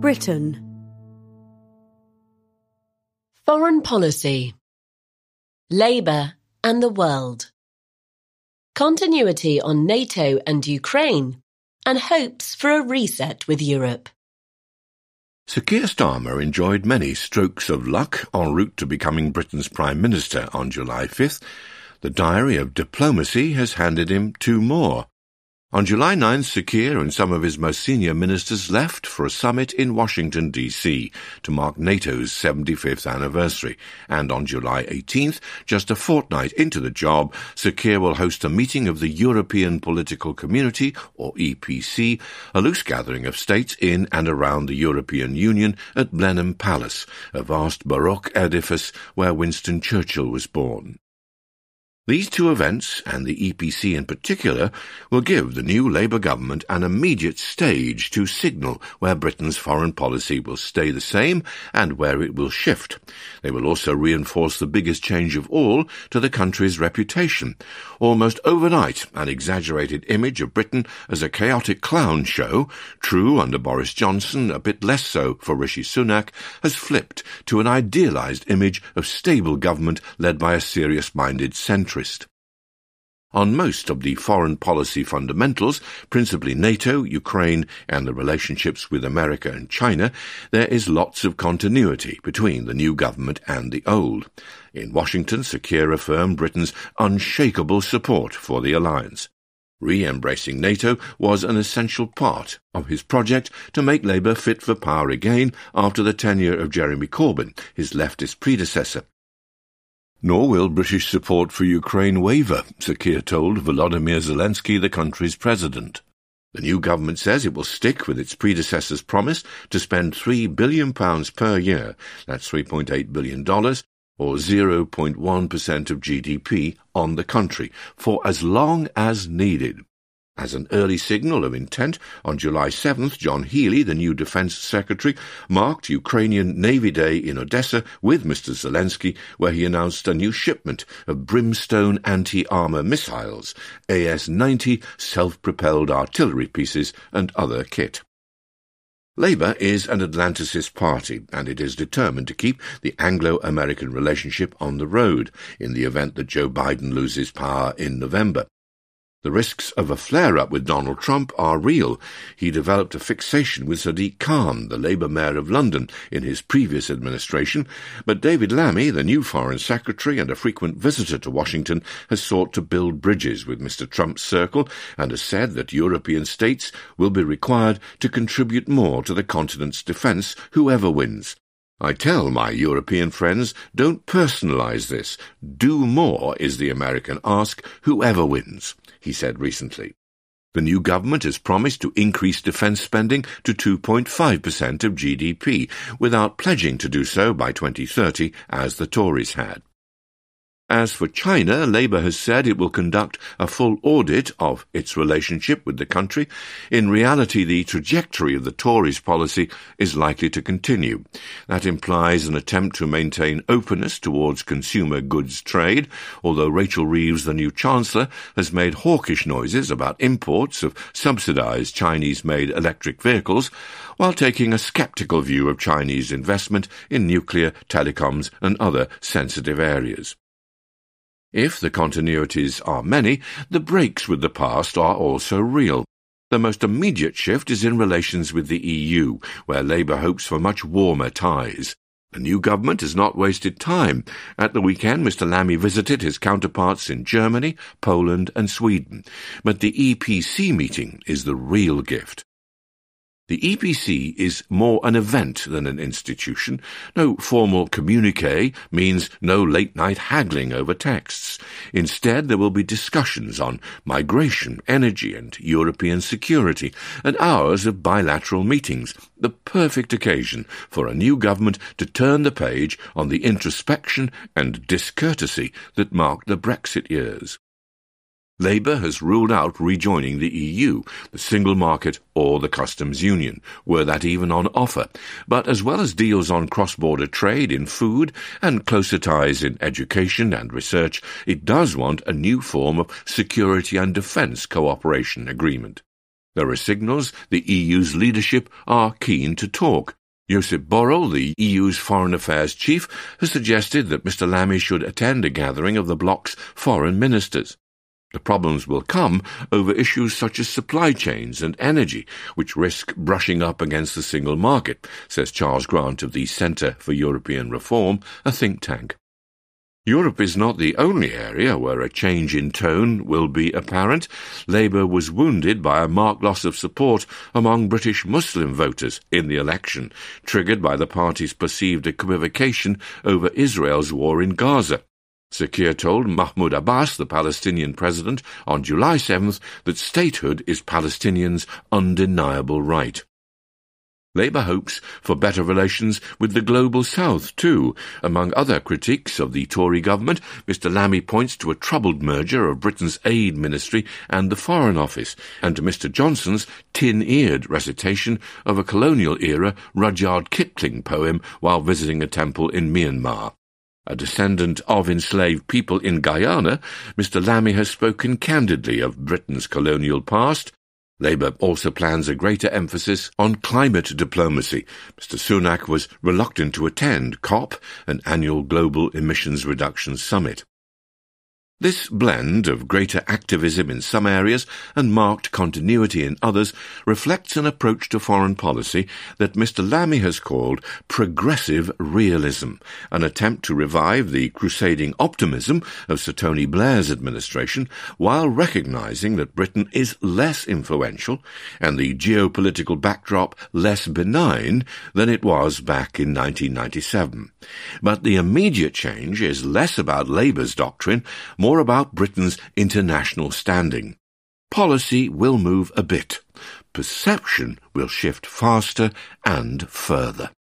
Britain. Foreign policy. Labour and the world. Continuity on NATO and Ukraine, and hopes for a reset with Europe. Sir Keir Starmer enjoyed many strokes of luck en route to becoming Britain's Prime Minister on July 5th. The Diary of Diplomacy has handed him two more. On July 9th, Sir Keir and some of his most senior ministers left for a summit in Washington, D.C. to mark NATO's 75th anniversary. And on July 18th, just a fortnight into the job, Sir Keir will host a meeting of the European Political Community, or EPC, a loose gathering of states in and around the European Union at Blenheim Palace, a vast Baroque edifice where Winston Churchill was born. These two events, and the EPC in particular, will give the new Labour government an immediate stage to signal where Britain's foreign policy will stay the same and where it will shift. They will also reinforce the biggest change of all to the country's reputation. Almost overnight, an exaggerated image of Britain as a chaotic clown show, true under Boris Johnson, a bit less so for Rishi Sunak, has flipped to an idealised image of stable government led by a serious-minded centrist. On most of the foreign policy fundamentals, principally NATO, Ukraine, and the relationships with America and China, there is lots of continuity between the new government and the old. In Washington, Sir Keir affirmed Britain's unshakable support for the alliance. Re-embracing NATO was an essential part of his project to make Labour fit for power again after the tenure of Jeremy Corbyn, his leftist predecessor. Nor will British support for Ukraine waver, Sir Keir told Volodymyr Zelensky, the country's president. The new government says it will stick with its predecessor's promise to spend £3 billion per year, that's $3.8 billion, or 0.1% of GDP, on the country, for as long as needed. As an early signal of intent, on July 7th, John Healey, the new Defence Secretary, marked Ukrainian Navy Day in Odessa with Mr. Zelensky, where he announced a new shipment of Brimstone anti-armour missiles, AS-90 self-propelled artillery pieces, and other kit. Labour is an Atlanticist party, and it is determined to keep the Anglo-American relationship on the road in the event that Joe Biden loses power in November. The risks of a flare-up with Donald Trump are real. He developed a fixation with Sadiq Khan, the Labour mayor of London, in his previous administration, but David Lammy, the new Foreign Secretary and a frequent visitor to Washington, has sought to build bridges with Mr. Trump's circle and has said that European states will be required to contribute more to the continent's defence, whoever wins. I tell my European friends, don't personalise this. Do more is the American ask, whoever wins, he said recently. The new government has promised to increase defence spending to 2.5% of GDP, without pledging to do so by 2030, as the Tories had. As for China, Labour has said it will conduct a full audit of its relationship with the country. In reality, the trajectory of the Tories' policy is likely to continue. That implies an attempt to maintain openness towards consumer goods trade, although Rachel Reeves, the new Chancellor, has made hawkish noises about imports of subsidised Chinese-made electric vehicles, while taking a sceptical view of Chinese investment in nuclear, telecoms and other sensitive areas. If the continuities are many, the breaks with the past are also real. The most immediate shift is in relations with the EU, where Labour hopes for much warmer ties. The new government has not wasted time. At the weekend, Mr. Lammy visited his counterparts in Germany, Poland and Sweden. But the EPC meeting is the real gift. The EPC is more an event than an institution. No formal communiqué means no late-night haggling over texts. Instead, there will be discussions on migration, energy and European security, and hours of bilateral meetings, the perfect occasion for a new government to turn the page on the introspection and discourtesy that marked the Brexit years. Labour has ruled out rejoining the EU, the single market or the customs union, were that even on offer. But as well as deals on cross-border trade in food and closer ties in education and research, it does want a new form of security and defence cooperation agreement. There are signals the EU's leadership are keen to talk. Josep Borrell, the EU's Foreign Affairs chief, has suggested that Mr. Lamy should attend a gathering of the bloc's foreign ministers. The problems will come over issues such as supply chains and energy, which risk brushing up against the single market, says Charles Grant of the Centre for European Reform, a think tank. Europe is not the only area where a change in tone will be apparent. Labour was wounded by a marked loss of support among British Muslim voters in the election, triggered by the party's perceived equivocation over Israel's war in Gaza. Sir Keir told Mahmoud Abbas, the Palestinian president, on July 7th that statehood is Palestinians' undeniable right. Labour hopes for better relations with the Global South, too. Among other critiques of the Tory government, Mr. Lamy points to a troubled merger of Britain's Aid Ministry and the Foreign Office, and to Mr. Johnson's tin-eared recitation of a colonial-era Rudyard Kipling poem while visiting a temple in Myanmar. A descendant of enslaved people in Guyana, Mr. Lamy has spoken candidly of Britain's colonial past. Labour also plans a greater emphasis on climate diplomacy. Mr. Sunak was reluctant to attend COP, an annual global emissions reduction summit. This blend of greater activism in some areas and marked continuity in others reflects an approach to foreign policy that Mr. Lamy has called progressive realism, an attempt to revive the crusading optimism of Sir Tony Blair's administration while recognising that Britain is less influential and the geopolitical backdrop less benign than it was back in 1997. But the immediate change is less about Labour's doctrine, more about Britain's international standing. Policy will move a bit. Perception will shift faster and further.